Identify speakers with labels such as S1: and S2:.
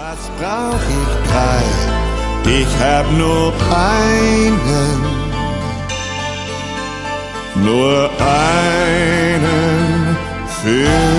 S1: Was brauch ich drei? Ich hab nur einen für